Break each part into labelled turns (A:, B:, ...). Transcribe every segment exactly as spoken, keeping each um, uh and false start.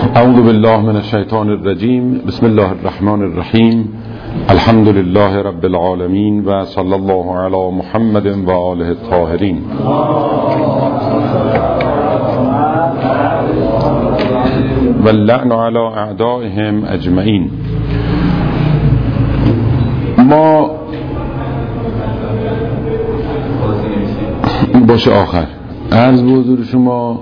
A: اعوذ بالله من الشیطان الرجیم. بسم الله الرحمن الرحیم. الحمد لله رب العالمین و صلی الله علی محمد و آله الطاهرین. و اللعن علی اعدائهم اجمعین. ما باشه آخر عرض به حضور شما،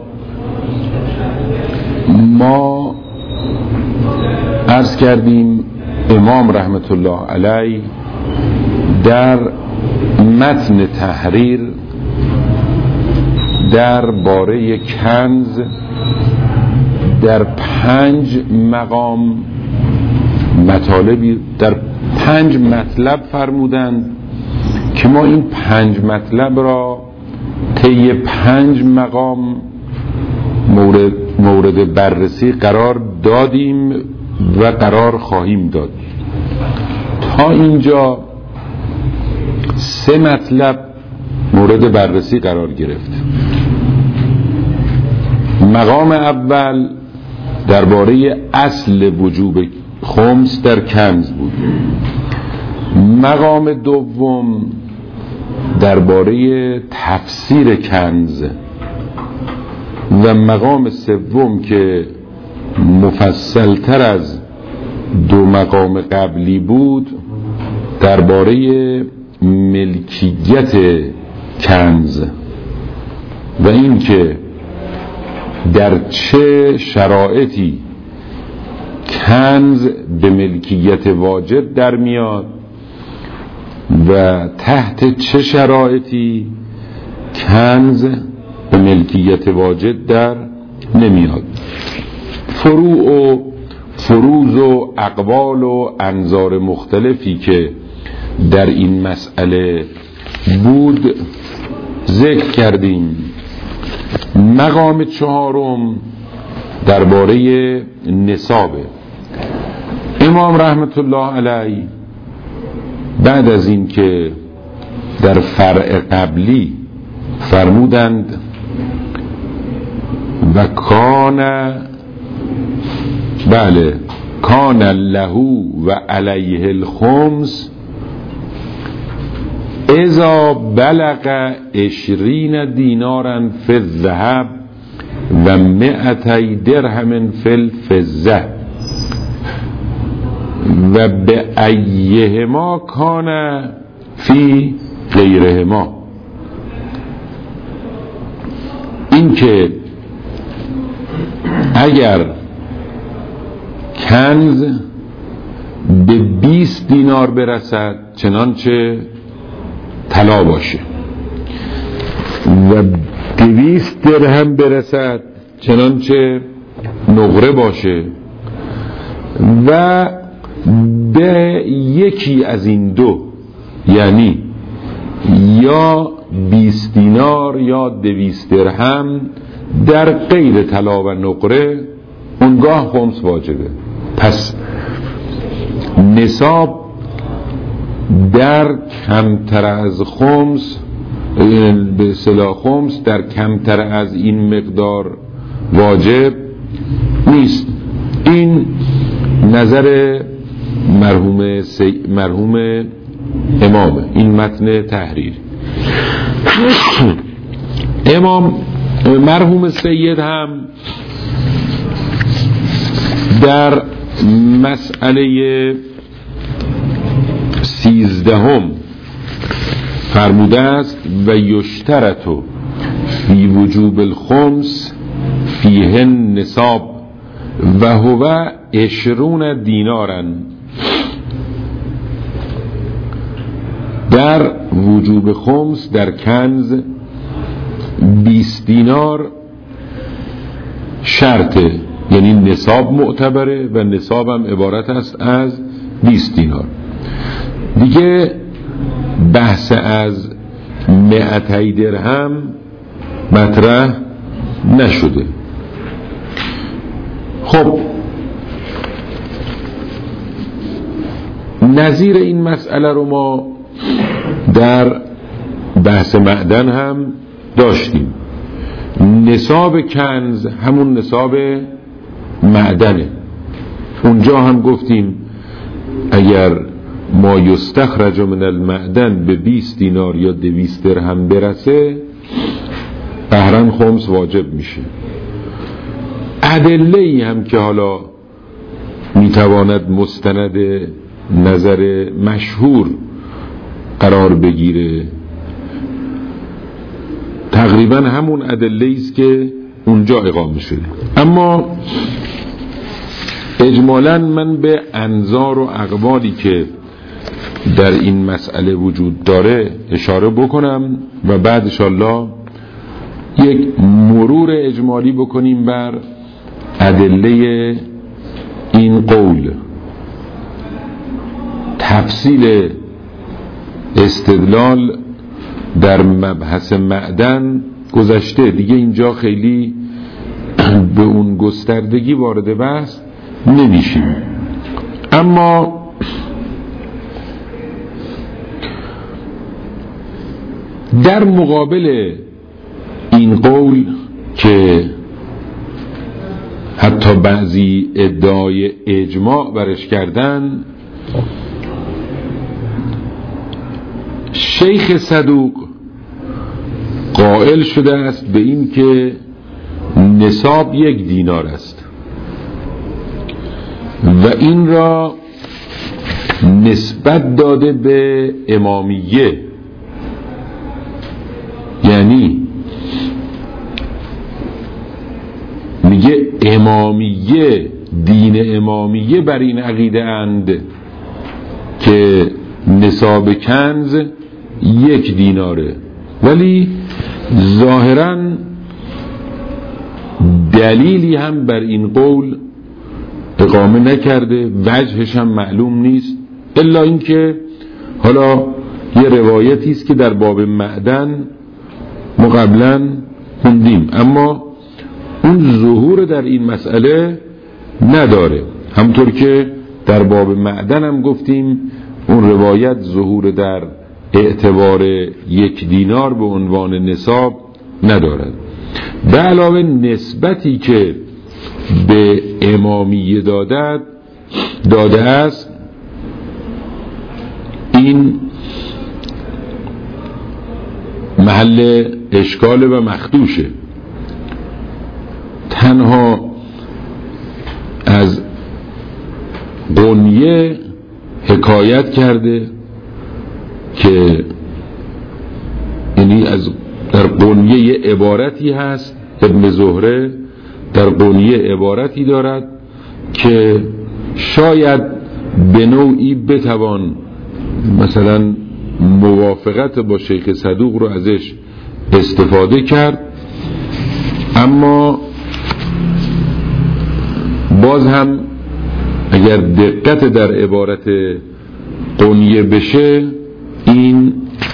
A: ما عرض کردیم امام رحمت الله علیه در متن تحریر در باره کنز در پنج مقام مطالبی در پنج مطلب فرمودند که ما این پنج مطلب را طی پنج مقام مورد مورد بررسی قرار دادیم و قرار خواهیم داد. تا اینجا سه مطلب مورد بررسی قرار گرفت. مقام اول درباره اصل وجوب خمس در کنز بود. مقام دوم درباره تفسیر کنز و مقام سوم که مفصل تر از دو مقام قبلی بود درباره ملکیت کنز و این که در چه شرایطی کنز به ملکیت واجب در میاد و تحت چه شرایطی کنز به ملکیت واجب در نمیاد. فروع و فروض و اقوال و انظار مختلفی که در این مسئله بود ذکر کردیم. مقام چهارم درباره نصابه. امام رحمت الله علیه بعد از این که در فرع قبلی فرمودند و کان بله کان له و علیه الخمس اذا بلغ عشرین دینارا فی الذهب و مئتی درهم فی الفضه و به ایهما کان فی غیرهما. این که اگر کنز به بیست دینار برسد چنانچه طلا باشه و دویست درهم برسد چنانچه نقره باشه و به یکی از این دو، یعنی یا بیست دینار یا دویست درهم در غیر طلا و نقره، اونگاه خمس واجبه. پس نصاب در کمتر از خمس به اصطلاح خمس در کمتر از این مقدار واجب نیست. این نظر مرحوم سی... مرحوم امامه. این متن تحریر امام مرحوم سید هم در مسئله سیزدهم فرموده است و یشترطو فی وجوب الخمس فیه نصاب و هو عشرون دینارا. در وجوب خمس در کنز بیست دینار شرطه، یعنی نصاب معتبره و نصاب هم عبارت است از بیست دینار. دیگه بحث از مئتی درهم مطرح نشده. خب نظیر این مسئله رو ما در بحث معدن هم داشتیم. نصاب کنز همون نصاب معدنه. اونجا هم گفتیم اگر ما یستخرج من المعدن به بیست دینار یا دویست درهم برسه قهرن خمس واجب میشه. ادله ای هم که حالا میتواند مستند نظر مشهور قرار بگیره تقریبا همون ادله است که اونجا اقامه شده. اما اجمالاً من به انظار و اقوالی که در این مسئله وجود داره اشاره بکنم و بعد انشاءالله یک مرور اجمالی بکنیم بر ادله این قول. تفصیل استدلال در مبحث معدن گذشته دیگه، اینجا خیلی به اون گستردگی وارد بحث نمیشیم. اما در مقابل این قول که حتی بعضی ادعای اجماع برش کردن، شیخ صدوق قائل شده است به این که نصاب یک دینار است و این را نسبت داده به امامیه. یعنی میگه امامیه، دین امامیه بر این عقیده اند که نصاب کنز یک دیناره، ولی ظاهراً دلیلی هم بر این قول اقامه نکرده، وجهش هم معلوم نیست، الا اینکه حالا یه روایتی است که در باب معدن ما قبلا خوندیم اما اون ظهور در این مسئله نداره. همطور که در باب معدن هم گفتیم اون روایت ظهور در اعتبار یک دینار به عنوان نصاب ندارد. به علاوه نسبتی که به امامیه دادد داده است، این محل اشکال و مخدوشه. تنها از قنیه حکایت کرده که یعنی از در قنیه عبارتی هست، ابن زهره در قنیه عبارتی دارد که شاید به نوعی بتوان مثلا موافقت با شیخ صدوق رو ازش استفاده کرد، اما باز هم اگر دقت در عبارت قنیه بشه این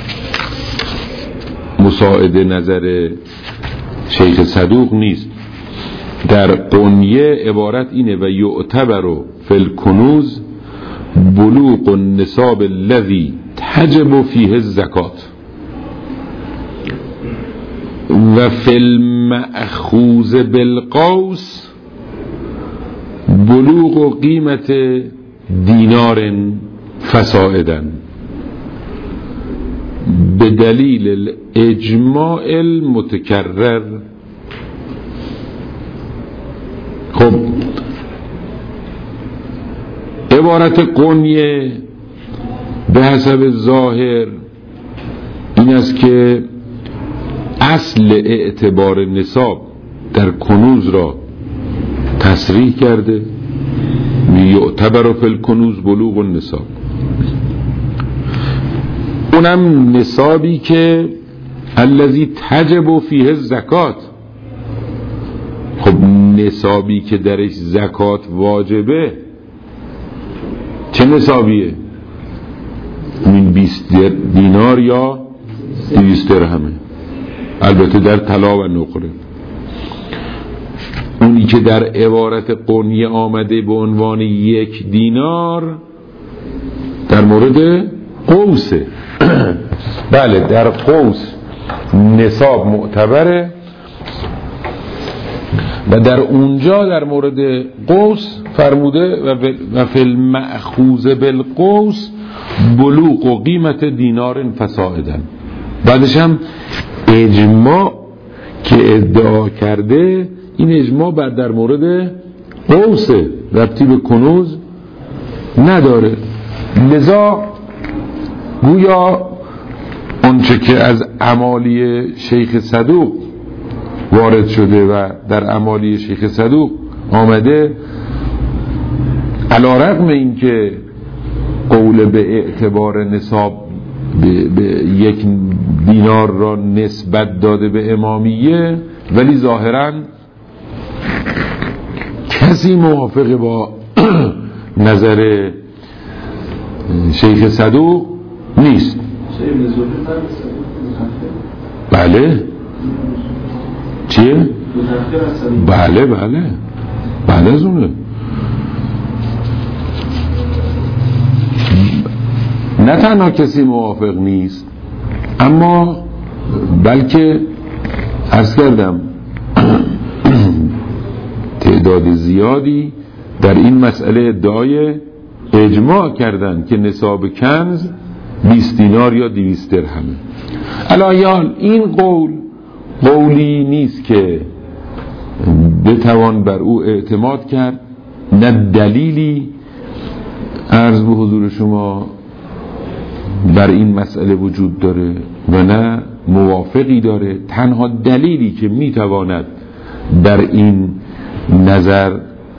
A: مساعد نظر شیخ صدوق نیست. در قنیه عبارت اینه و یعتبر فی الکنوز بلوغ النصاب الذی تجب فیه الزکات و فی المأخوذ بالقوس بلوغ قیمت دینار فسائدا به دلیل الاجماع المتکرر. خب عبارت قنیه به حسب ظاهر این است که اصل اعتبار نصاب در کنوز را تصریح کرده، یعتبر فی الکنوز بلوغ النصاب، اونم نصابی که الذی تجب فیه الزکات. خب نصابی که درش زکات واجبه چه نصابیه؟ این بیست دینار یا دویست درهمه، البته در طلا و نقره. اونی که در عبارت قنیه آمده به عنوان یک دینار در مورد قوسه. بله در قوس نصاب معتبره و در اونجا در مورد قوس فرموده و فی المأخوذ بالقوس بلوغ و قیمت دینار فسائدن. بعدش هم اجماع که ادعا کرده، این اجماع بعد در مورد قوس ربطی به کنوز نداره. لذا گویا اونچه که از اعمالی شیخ صدوق وارد شده و در اعمالی شیخ صدوق آمده، علی رغم این که قول به اعتبار نصاب به, به یک دینار را نسبت داده به امامیه، ولی ظاهراً کسی موافق با نظر شیخ صدوق نیست. بله چیه؟ بله بله بله از اونه. نه تنها کسی موافق نیست، اما بلکه عرض کردم تعداد زیادی در این مسئله ادعای اجماع کردن که نصاب کنز بیست دینار یا دویست درهمه. الایال این قول قولی نیست که بتوان بر او اعتماد کرد، نه دلیلی عرض به حضور شما بر این مسئله وجود داره و نه موافقی داره. تنها دلیلی که میتواند در این نظر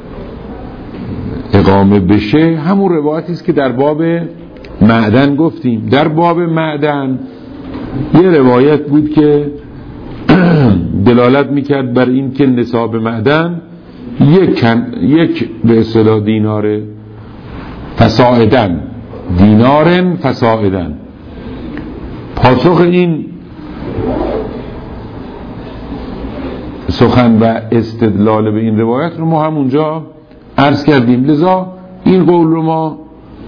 A: اقامه بشه همون روایتی است که در باب معدن گفتیم. در باب معدن یه روایت بود که دلالت میکرد بر این که نصاب معدن یک, یک به اصطلاح دینار فسائدن، دینارن فسائدن. پاسخ این سخن و استدلال به این روایت رو ما همونجا عرض کردیم. لذا این قول رو ما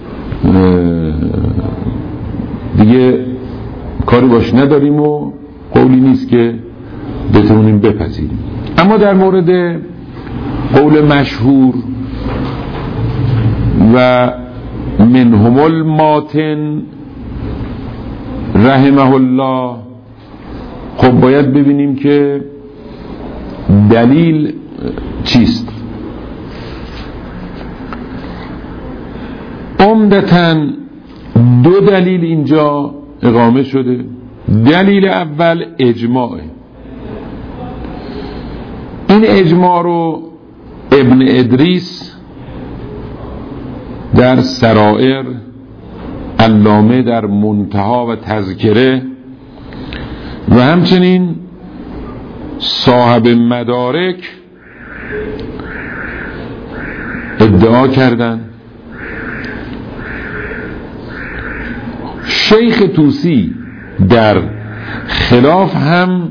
A: دیگه کاری باش نداریم و قولی نیست که بتونیم بپذیریم. اما در مورد قول مشهور و منهم الماتن رحمه الله، خب باید ببینیم که دلیل چیست. عمدتاً دو دلیل اینجا اقامه شده. دلیل اول اجماعه. این اجماع رو ابن ادریس در سرائر، علامه در منتها و تذکره و همچنین صاحب مدارک ادعا کردند. شیخ طوسی در خلاف هم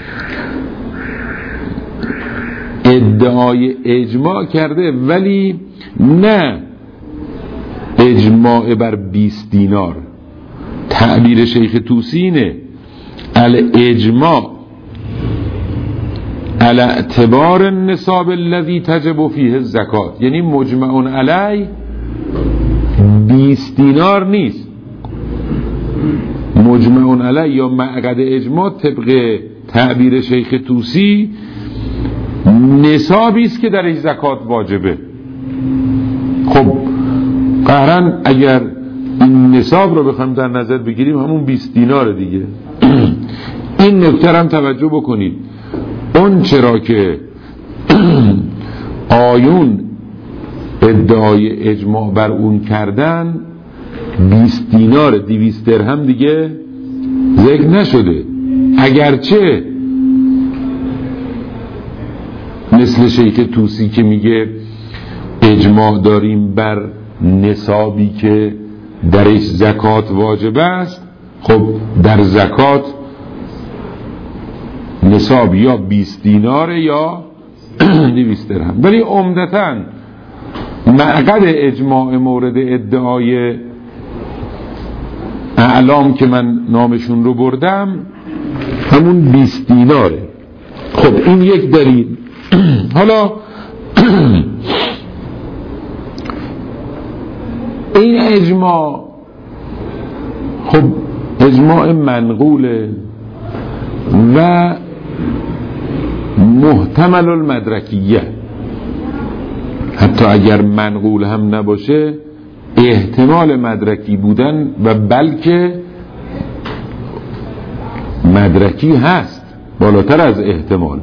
A: ادعای اجماع کرده، ولی نه اجماع بر بیست دینار. تعبیر شیخ طوسی اینه الاجماع على اعتبار النصاب الذي تجب فيه الزکات، یعنی مجمع علی بیست دینار نیست. مجمع علی یا معقد اجماع طبق تعبیر شیخ طوسی نصابی است که درش زکات واجبه. خب قهرن اگر این نصاب رو بخوایم در نظر بگیریم همون بیست دینار دیگه. این نکته هم توجه بکنید، اون چرا که آیون ادعای اجماع بر اون کردن بیست دینار دویست درهم دیگه ذکر نشده، اگرچه مثل شیخ طوسی که میگه اجماع داریم بر نصابی که درش زکات واجب است. خب در زکات نصاب یا بیست دینار یا دویست درهم، ولی عمدتاً معقد اجماع مورد ادعای اعلام که من نامشون رو بردم همون بیست دیناره. خب این یک دلیل. حالا این اجماع خب اجماع منقوله و محتمل المدرکیه، حتی اگر منقول هم نباشه احتمال مدرکی بودن و بلکه مدرکی هست، بالاتر از احتمال.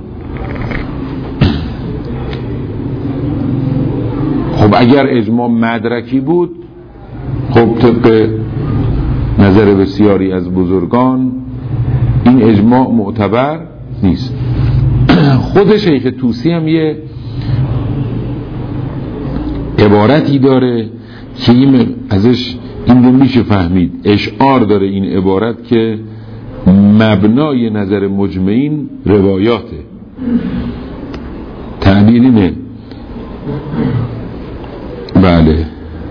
A: خب اگر اجماع مدرکی بود، خب طبق نظر بسیاری از بزرگان این اجماع معتبر نیست. خود شیخ طوسی هم یه عبارتی داره که این ازش این رو میشه فهمید، اشعار داره این عبارت که مبنای نظر مجمعین روایاته. تعبیر اینه، بله.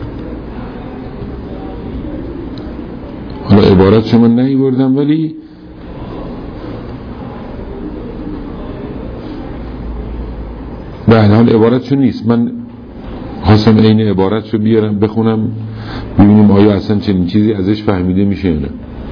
A: حالا عبارت شما نهی بردم ولی بله حال عبارتشو نیست، من خواستم این عبارتشو بیارم بخونم ببینیم آیا اصلا چنین چیزی ازش فهمیده میشه یا نه.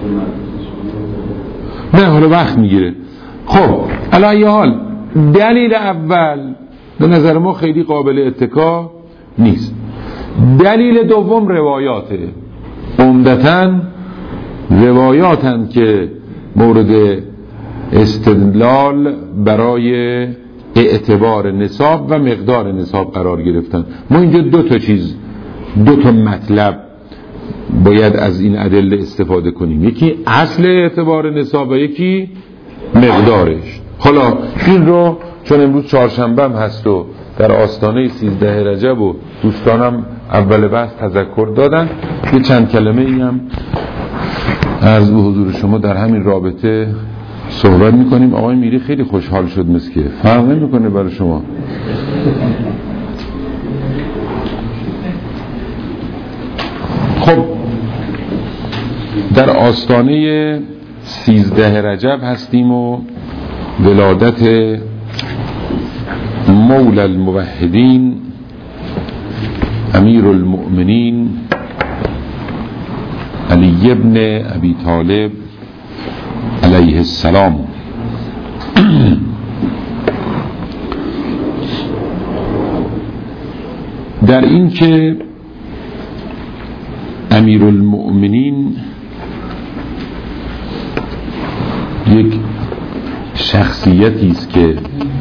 A: نه حالا وقت میگیره. خب الان یه حال دلیل اول به نظر ما خیلی قابل اتکا نیست. دلیل دوم روایاته، عمدتاً روایاتن که مورد استدلال برای اعتبار نصاب و مقدار نصاب قرار گرفتن. ما اینجا دو تا چیز، دو تا مطلب باید از این ادله استفاده کنیم، یکی اصل اعتبار نصاب و یکی مقدارش. حالا این رو چون امروز چهارشنبه هم هست و در آستانه سیزده رجب و دوستانم اول بحث تذکر دادن، یه چند کلمه ای هم عرض به حضور شما در همین رابطه صحبت میکنیم. آقای میری خیلی خوشحال شد، مسکه فرق نمیکنه برای شما. خب در آستانه سیزده رجب هستیم و ولادت مولا الموحدین امیر المؤمنین علی ابن ابی طالب علیه السلام. در این که امیر المؤمنین یک شخصیتی است که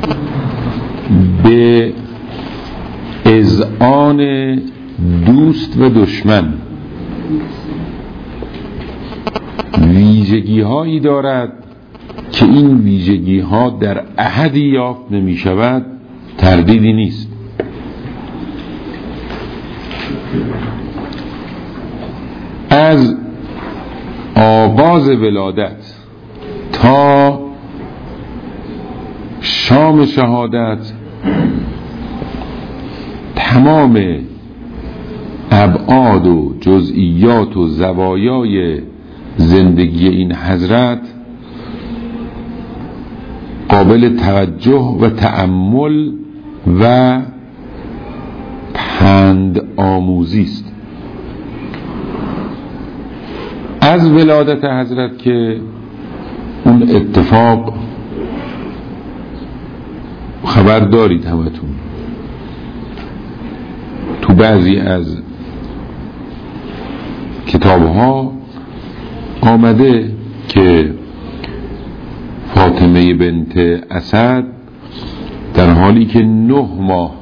A: به اذعان دوست و دشمن ویژگی هایی دارد که این ویژگی ها در احدی یافت نمی شود تردیدی نیست. از آغاز ولادت تا شام شهادت تمام ابعاد و جزئیات و زوایای زندگی این حضرت قابل توجه و تأمل و پند آموزی است. از ولادت حضرت که اون اتفاق خبر دارید همتون، تو بعضی از کتاب‌ها آمده که فاطمه بنت اسد در حالی که نه ماه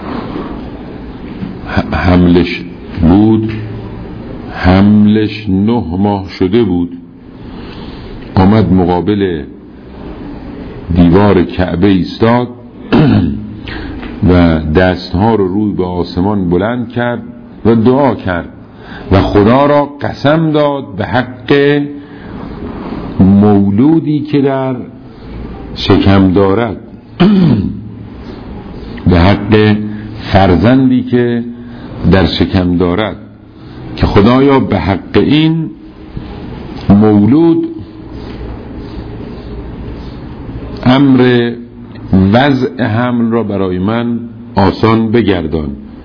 A: حملش بود، حملش نه ماه شده بود، آمد مقابل دیوار کعبه ایستاد و دستها رو روی به آسمان بلند کرد و دعا کرد و خدا را قسم داد به حق مولودی که در شکم دارد، به حق فرزندی که در شکم دارد، که خدایا به حق این مولود امر وضع حمل را برای من آسان بگردان.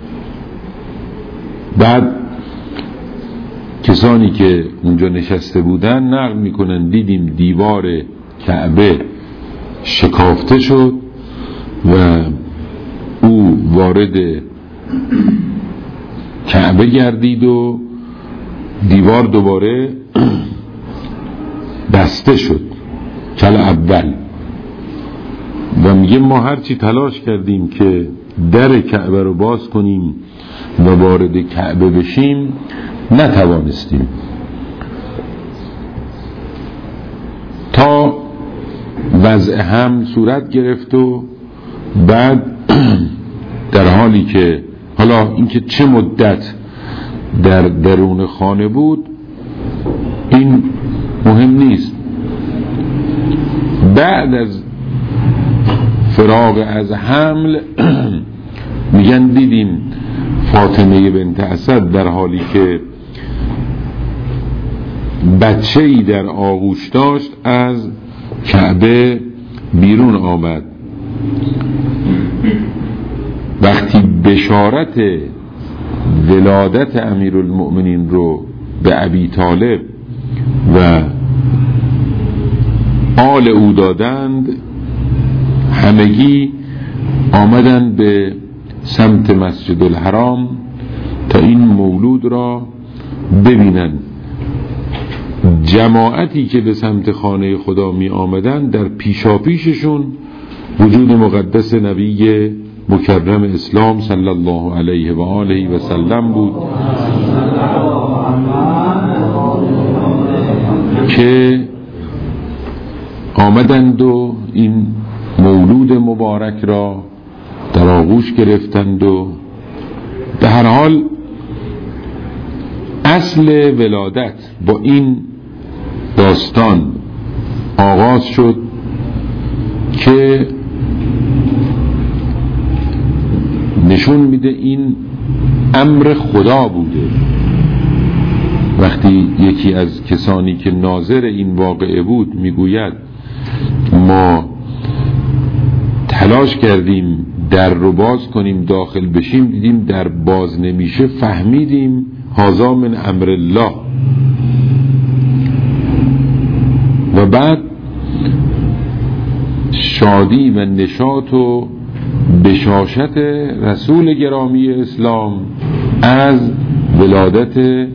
A: بعد کسانی که اونجا نشسته بودن نقل میکنن دیدیم دیوار کعبه شکافته شد و او وارد کعبه گردید و دیوار دوباره بسته شد کل اول. و میگه ما هرچی تلاش کردیم که در کعبه رو باز کنیم و وارد کعبه بشیم نتوانستیم، تا وضع هم صورت گرفت و بعد در حالی که حالا اینکه چه مدت در درون خانه بود این مهم نیست، بعد از فراغ از حمل میگن دیدیم فاطمه بنت اسد در حالی که بچه‌ای در آغوش داشت از کعبه بیرون آمد. وقتی بشارت ولادت امیرالمؤمنین رو به ابی طالب و آل او دادند، همگی آمدن به سمت مسجد الحرام تا این مولود را ببینن. جماعتی که به سمت خانه خدا می آمدن در پیشاپیششون وجود مقدس نبی مکرم اسلام صلی الله علیه و آله و سلم بود که آمدند و این مولود مبارک را در آغوش گرفتند و به هر حال اصل ولادت با این داستان آغاز شد که نشون میده این امر خدا بوده. وقتی یکی از کسانی که ناظر این واقعه بود میگوید ما تلاش کردیم در رو باز کنیم داخل بشیم، دیدیم در باز نمیشه، فهمیدیم هذا من امر الله. و بعد شادی و نشاط و بشاشت رسول گرامی اسلام از ولادت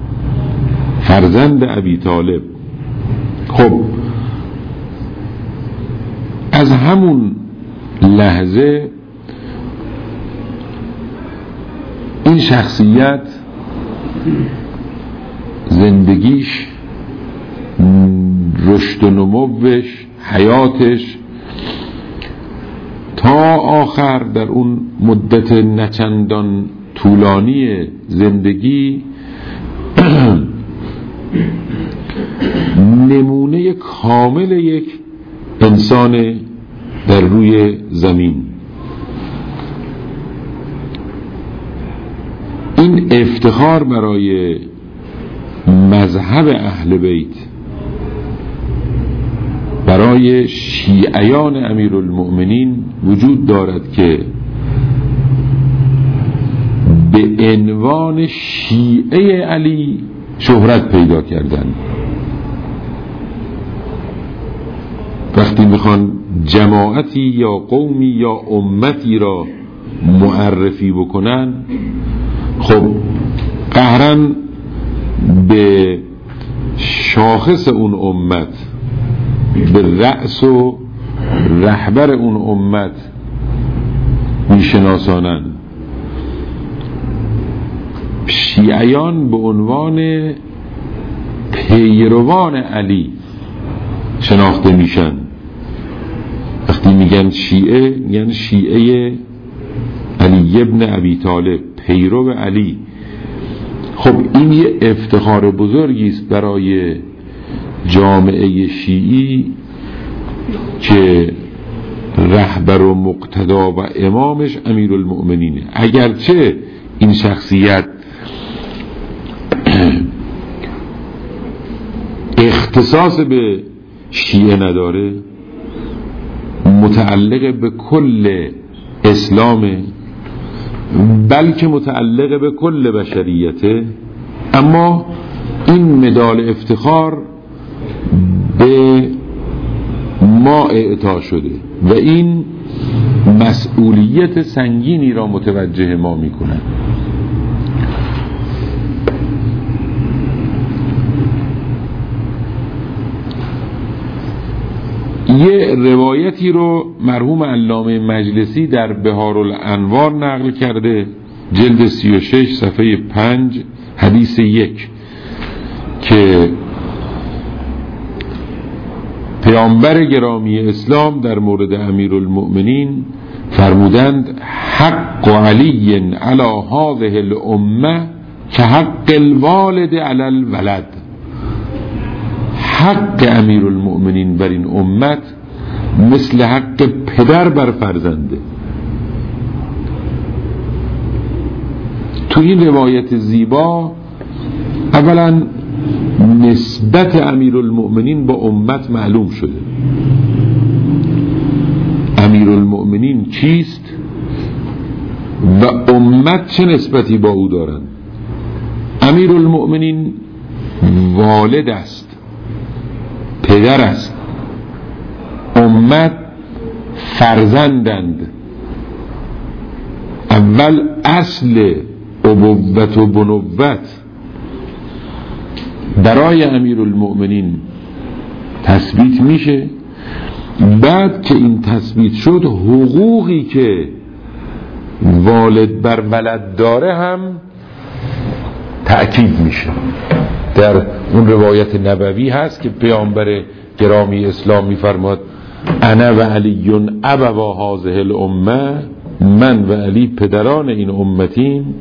A: فرزند ابی طالب. خب از همون لحظه این شخصیت زندگیش، رشد و نموش، حیاتش تا آخر در اون مدت نچندان طولانی زندگی نمونه کامل یک انسان در روی زمین. این افتخار برای مذهب اهل بیت، برای شیعیان امیرالمؤمنین وجود دارد که به عنوان شیعه علی شهرت پیدا کردند. وقتی میخوان جماعتی یا قومی یا امتی را معرفی بکنن، خب قهرن به شاخص اون امت، به رأس و رهبر اون امت میشناسانن. شیعیان به عنوان پیروان علی شناخته میشن. وقتی میگن شیعه، میگن شیعه علی ابن ابی طالب، پیرو علی. خب این یه افتخار بزرگی است برای جامعه شیعی که رهبر و مقتدا و امامش امیرالمؤمنینه. اگرچه این شخصیت اختصاص به شیعه نداره، متعلق به کل اسلامه، بلکه متعلق به کل بشریته، اما این مدال افتخار به ما اعطا شده و این مسئولیت سنگینی را متوجه ما میکنه. یه روایتی رو مرحوم علامه مجلسی در بهارالانوار نقل کرده، جلد سی و شش صفحه پنج حدیث یک، که پیامبر گرامی اسلام در مورد امیرالمؤمنین فرمودند حق علی علی هذه الامه که حق الوالد علی الولد. حق امیرالمؤمنین بر این امت مثل حق پدر بر فرزنده. تو این روایت زیبا اولا نسبت امیرالمؤمنین با امت معلوم شده. امیرالمؤمنین کیست و امت چه نسبتی با او دارند؟ امیرالمؤمنین والد است، پدر است. امت فرزندند. اول اصل ابوت و بنوت برای امیرالمؤمنین تثبیت میشه. بعد که این تثبیت شد، حقوقی که والد بر ولد داره هم تأکید میشه. در اون روایت نبوی هست که پیامبر گرامی اسلام میفرماد انا و علی ابوا هذه الامه، من و علی پدران این امتیم.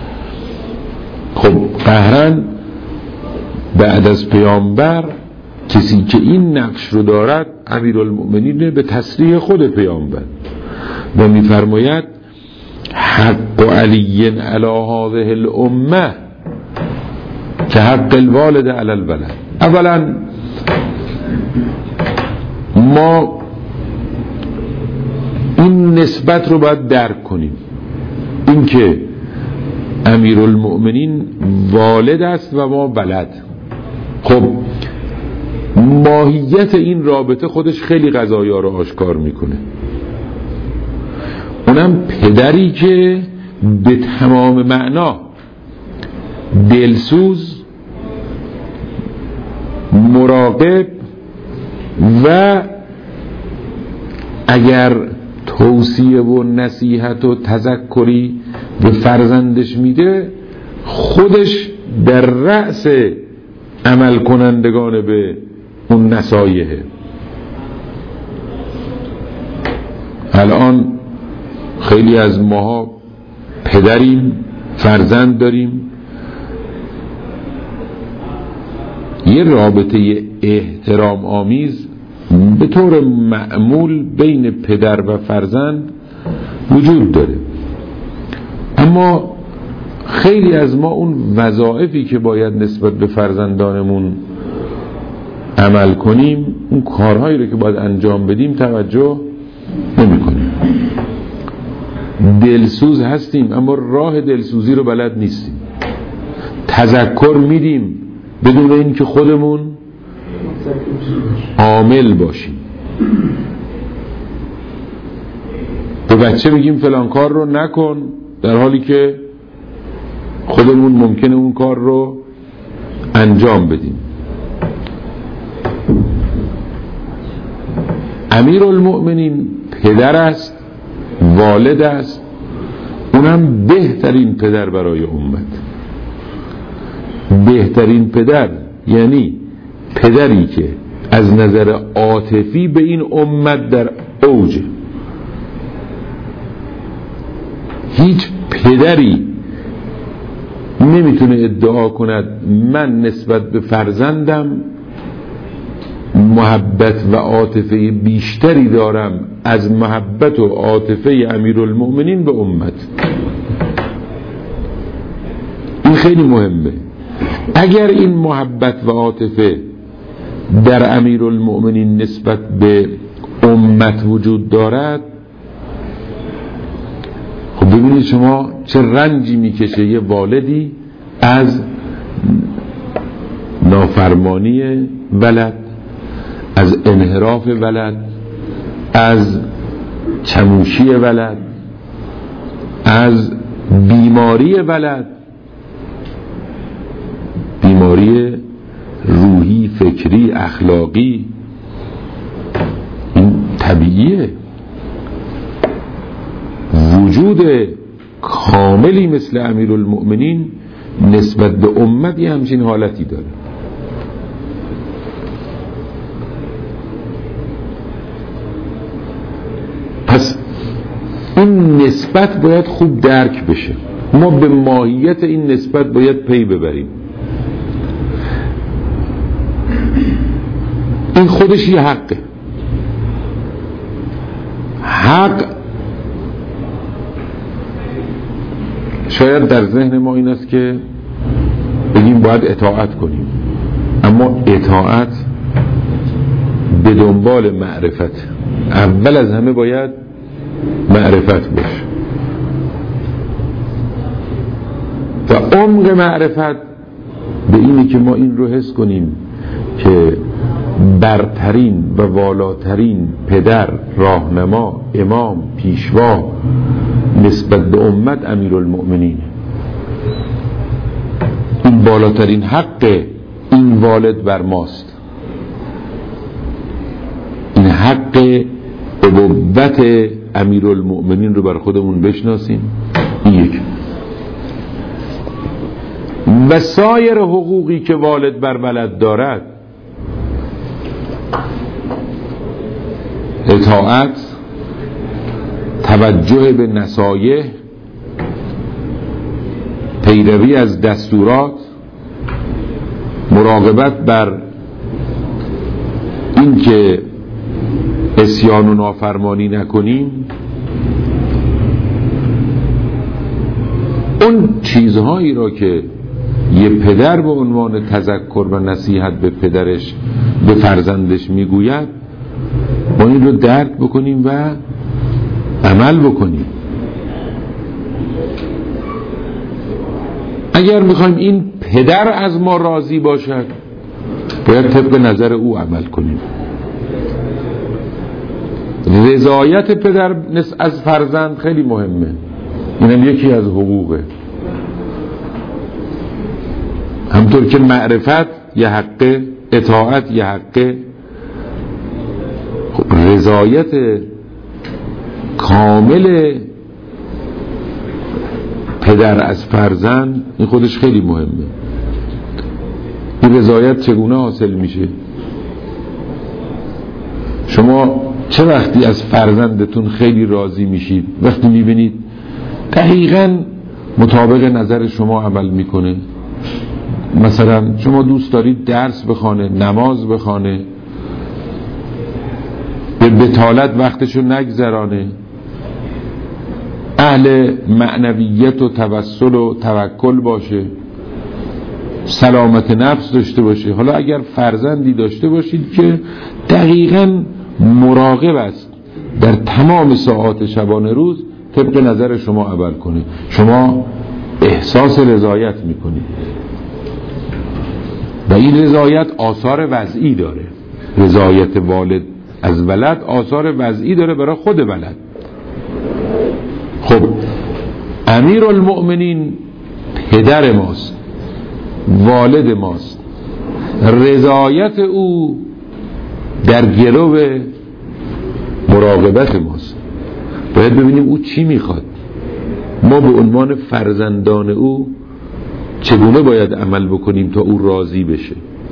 A: خب قهرن بعد از پیامبر کسی که این نقش رو دارد امیرالمؤمنین به تصریح خود پیامبر و میفرماید حق علی علی هذه الامه که حق الوالد علی الولد. اولا ما این نسبت رو باید درک کنیم، این که امیرالمؤمنین والد است و ما ولد. خب ماهیت این رابطه خودش خیلی قضایا رو آشکار میکنه. اونم پدری که به تمام معنا دلسوز، مراقب و اگر توصیه و نصیحت و تذکری به فرزندش میده، خودش در رأس عمل کنندگان به اون نصایحه. الان خیلی از ماها پدریم، فرزند داریم، یه رابطه احترام آمیز به طور معمول بین پدر و فرزند وجود داره، اما خیلی از ما اون وظایفی که باید نسبت به فرزندانمون عمل کنیم، اون کارهایی رو که باید انجام بدیم توجه نمی کنیم. دلسوز هستیم اما راه دلسوزی رو بلد نیستیم. تذکر میدیم بدون این که خودمون عامل باشیم. به بچه میگیم فلان کار رو نکن، در حالی که خودمون ممکنه اون کار رو انجام بدیم. امیرالمؤمنین پدر است، والد است، اونم بهترین پدر برای امت. بهترین پدر یعنی پدری که از نظر عاطفی به این امت در اوجه. هیچ پدری نمیتونه ادعا کند من نسبت به فرزندم محبت و عاطفه بیشتری دارم از محبت و عاطفه امیرالمؤمنین به امت. این خیلی مهمه. اگر این محبت و عاطفه در امیرالمؤمنین نسبت به امت وجود دارد، خب ببینید شما چه رنجی میکشه یه والدی از نافرمانی ولد، از انحراف ولد، از چموشی ولد، از بیماری ولد، بیماری روحی، فکری، اخلاقی. این طبیعیه. وجود کاملی مثل امیرالمؤمنین نسبت به امت یه همچین حالتی داره. پس این نسبت باید خوب درک بشه. ما به ماهیت این نسبت باید پی ببریم. این خودش یه حقه. حق شاید در ذهن ما این است که بگیم باید اطاعت کنیم، اما اطاعت به دنبال معرفت. اول از همه باید معرفت باشه و عمق معرفت به اینی که ما این رو حس کنیم که برترین و والاترین پدر، راهنما، امام، پیشوا نسبت به امت امیرالمؤمنین. این بالاترین حق این والد بر ماست. این حق ابوت امیرالمؤمنین رو بر خودمون بشناسیم. این یک. و سایر حقوقی که والد بر ولد دارد، اطاعت، توجه به نصایح، پیروی از دستورات، مراقبت بر این که عصیان و نافرمانی نکنیم، اون چیزهایی را که یه پدر به عنوان تذکر و نصیحت به پدرش، به فرزندش میگوید، ما این رو درک بکنیم و عمل بکنیم. اگر میخوایم این پدر از ما راضی باشد، باید طبق نظر او عمل کنیم. رضایت پدر از فرزند خیلی مهمه. اینم یکی از حقوقه. همطور که معرفت یه حقه، اطاعت یه حقه، خب رضایت کامل پدر از فرزند این خودش خیلی مهمه. این رضایت چگونه حاصل میشه؟ شما چه وقتی از فرزندتون خیلی راضی میشید؟ وقتی میبینید دقیقاً مطابق نظر شما عمل میکنه. مثلا شما دوست دارید درس بخونه، نماز بخونه، به بطالت وقتشو نگذرانه، اهل معنویت و توسل و توکل باشه، سلامت نفس داشته باشه. حالا اگر فرزندی داشته باشید که دقیقاً مراقب است در تمام ساعات شبانه روز طبق نظر شما عمل کنه، شما احساس رضایت میکنید و این رضایت آثار وضعی داره. رضایت والد از ولد آثار وضعی داره برای خود ولد. خب امیرالمؤمنین پدر ماست، والد ماست، رضایت او در گرو مراقبت ماست. باید ببینیم او چی میخواد، ما به عنوان فرزندان او چگونه باید عمل بکنیم تا او راضی بشه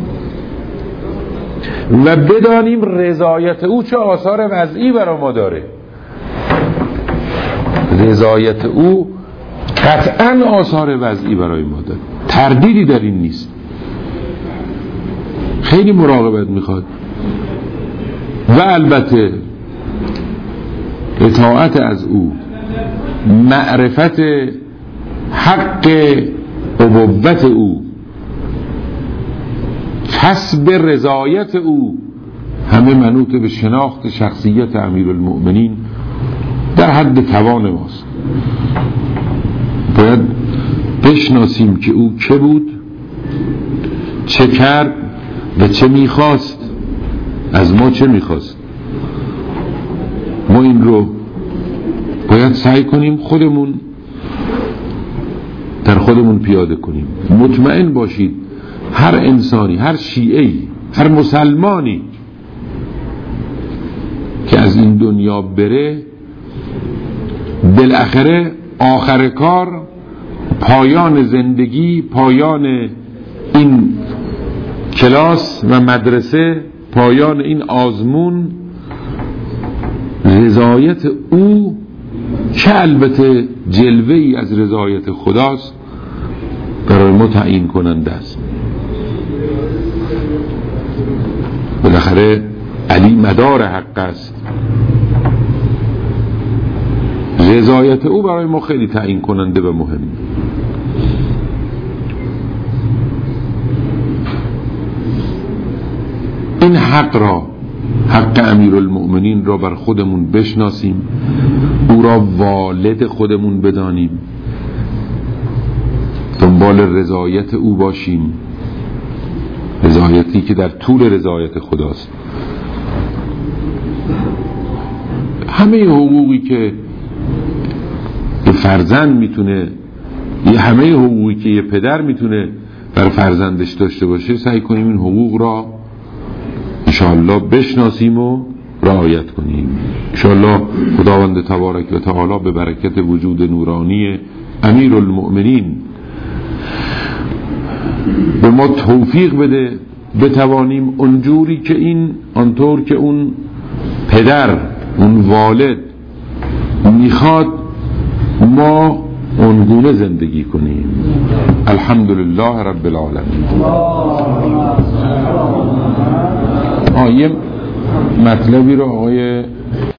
A: و بدانیم رضایت او چه آثار وضعی برای ما داره. رضایت او قطعا آثار وضعی برای ما داره، تردیدی در این نیست. خیلی مراقبت میخواد و البته اطاعت از او، معرفت حق ابوت او، کسب رضایت او همه منوط به شناخت شخصیت امیرالمؤمنین در حد توان ماست. باید بشناسیم که او که بود، چه کرد و چه میخواست، از ما چه میخواست. ما این رو باید سعی کنیم خودمون در خودمون پیاده کنیم. مطمئن باشید هر انسانی، هر شیعه‌ای، هر مسلمانی که از این دنیا بره، بالاخره آخر کار، پایان زندگی، پایان این کلاس و مدرسه، پایان این آزمون، رضایت او که البته جلوه‌ای از رضایت خداست، برای ما تعیین کننده است. بالاخره علی مدار حق است، رضایت او برای ما خیلی تعیین کننده و مهم. این حق را، حق امیرالمؤمنین را بر خودمون بشناسیم، او را والد خودمون بدانیم، دنبال رضایت او باشیم، رضایتی که در طول رضایت خداست. همه حقوقی که یه فرزند میتونه، یه همه حقوقی که یه پدر میتونه بر فرزندش داشته باشه، سعی کنیم این حقوق را انشاءالله بشناسیم و رعایت کنیم. انشاءالله خداوند تبارک و تعالی به برکت وجود نورانی امیرالمؤمنین به ما توفیق بده بتوانیم اونجوری که این، آنطور که اون پدر، اون والد میخواد، ما اونگونه زندگی کنیم. الحمدلله رب العالمین. آیه مطلبی رو آقای